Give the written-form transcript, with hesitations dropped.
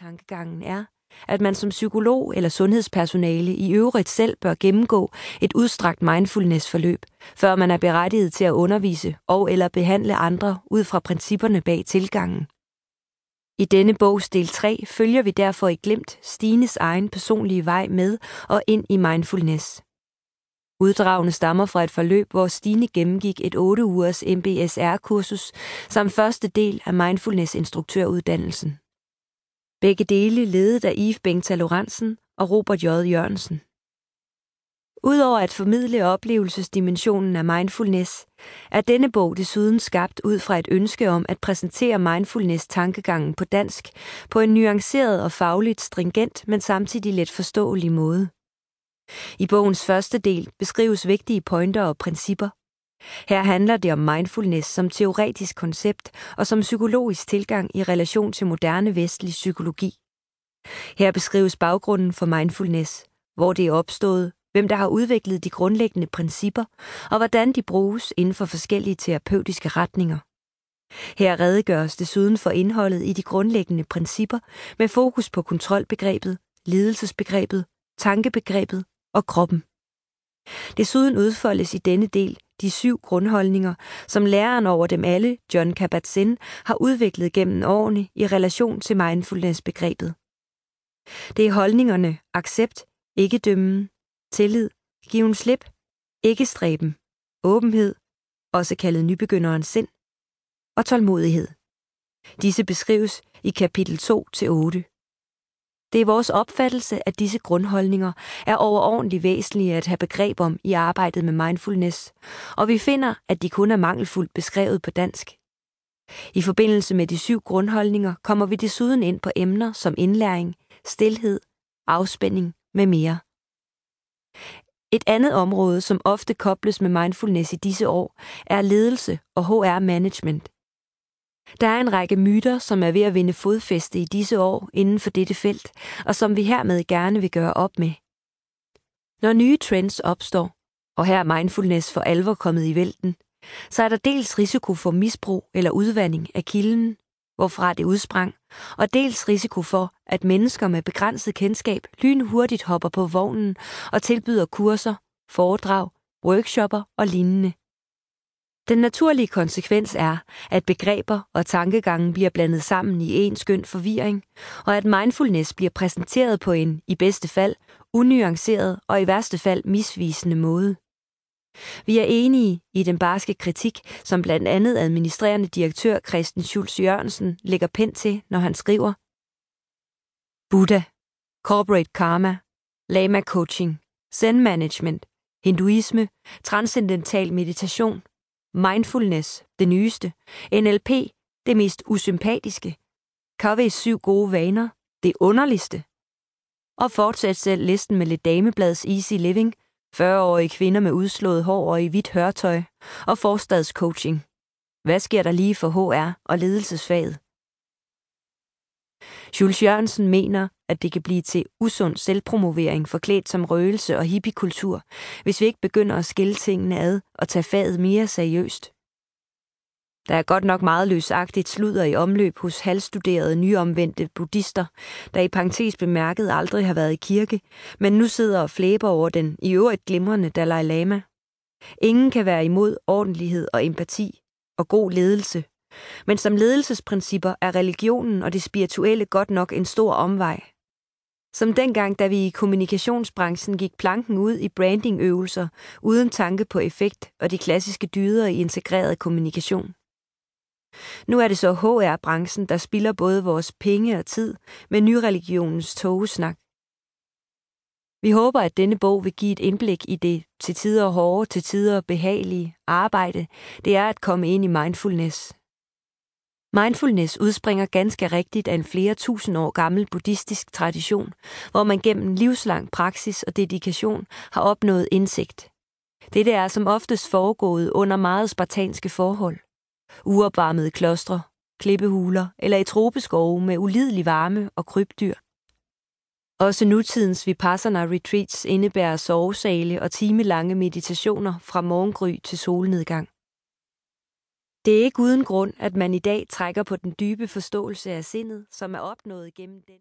mindfulness-tankegangen er, at man som psykolog eller sundhedspersonale i øvrigt selv bør gennemgå et udstrakt mindfulness-forløb, før man er berettiget til at undervise og eller behandle andre ud fra principperne bag tilgangen. I denne bogs del 3 følger vi derfor i glimt Stines egen personlige vej med og ind i mindfulness. Uddragene stammer fra et forløb, hvor Stine gennemgik et 8 ugers MBSR-kursus samt første del af mindfulness-instruktøruddannelsen. Begge dele ledet af Yves Bengta Lorentzen og Robert J. Jørgensen. Udover at formidle oplevelsesdimensionen af mindfulness, er denne bog desuden skabt ud fra et ønske om at præsentere mindfulness-tankegangen på dansk på en nuanceret og fagligt stringent, men samtidig let forståelig måde. I bogens første del beskrives vigtige pointer og principper. Her handler det om mindfulness som teoretisk koncept og som psykologisk tilgang i relation til moderne vestlig psykologi. Her beskrives baggrunden for mindfulness, hvor det er opstået, hvem der har udviklet de grundlæggende principper og hvordan de bruges inden for forskellige terapeutiske retninger. Her redegøres desuden for indholdet i de grundlæggende principper med fokus på kontrolbegrebet, lidelsesbegrebet, tankebegrebet og kroppen. Desuden udfoldes i denne del de 7 grundholdninger, som læreren over dem alle, Jon Kabat-Zinn, har udviklet gennem årene i relation til mindfulness-begrebet. Det er holdningerne accept, ikke dømmen, tillid, given slip, ikke stræben, åbenhed, også kaldet nybegynderens sind, og tålmodighed. Disse beskrives i kapitel 2-8. Det er vores opfattelse, at disse grundholdninger er overordentligt væsentlige at have begreb om i arbejdet med mindfulness, og vi finder, at de kun er mangelfuldt beskrevet på dansk. I forbindelse med de 7 grundholdninger kommer vi desuden ind på emner som indlæring, stilhed, afspænding med mere. Et andet område, som ofte kobles med mindfulness i disse år, er ledelse og HR-management. Der er en række myter, som er ved at vinde fodfæste i disse år inden for dette felt, og som vi hermed gerne vil gøre op med. Når nye trends opstår, og her er mindfulness for alvor kommet i vælten, så er der dels risiko for misbrug eller udvanding af kilden, hvorfra det udsprang, og dels risiko for, at mennesker med begrænset kendskab lynhurtigt hopper på vognen og tilbyder kurser, foredrag, workshopper og lignende. Den naturlige konsekvens er, at begreber og tankegangen bliver blandet sammen i en skøn forvirring, og at mindfulness bliver præsenteret på en, i bedste fald, unuanceret og i værste fald misvisende måde. Vi er enige i den barske kritik, som blandt andet administrerende direktør Christen Schultz Jørgensen lægger pen til, når han skriver: Buddha, corporate karma, lama coaching, zen management, hinduisme, transcendental meditation, mindfulness, det nyeste, NLP, det mest usympatiske, Coveys 7 gode vaner, det underligste. Og fortsæt selv listen med lidt dameblads easy living, 40-årige kvinder med udslået hår og i hvidt hørtøj, og forstadscoaching. Hvad sker der lige for HR og ledelsesfaget? Schultz Jørgensen mener, at det kan blive til usund selvpromovering forklædt som røgelse og hippiekultur, hvis vi ikke begynder at skille tingene ad og tage faget mere seriøst. Der er godt nok meget løsagtigt sludder i omløb hos halvstuderede nyomvendte buddhister, der i parentes bemærket aldrig har været i kirke, men nu sidder og flæber over den i øvrigt glimrende Dalai Lama. Ingen kan være imod ordentlighed og empati og god ledelse, men som ledelsesprincipper er religionen og det spirituelle godt nok en stor omvej. Som dengang, da vi i kommunikationsbranchen gik planken ud i brandingøvelser uden tanke på effekt og de klassiske dyder i integreret kommunikation. Nu er det så HR-branchen, der spilder både vores penge og tid med nyreligionens togesnak. Vi håber, at denne bog vil give et indblik i det til tider hårde, til tider behagelige arbejde, det er at komme ind i mindfulness. Mindfulness udspringer ganske rigtigt af en flere tusind år gammel buddhistisk tradition, hvor man gennem livslang praksis og dedikation har opnået indsigt. Dette er som oftest foregået under meget spartanske forhold. Uopvarmede klostre, klippehuler eller i tropeskove med ulidelig varme og krybdyr. Også nutidens Vipassana retreats indebærer sovesale og timelange meditationer fra morgengry til solnedgang. Det er ikke uden grund, at man i dag trækker på den dybe forståelse af sindet, som er opnået gennem den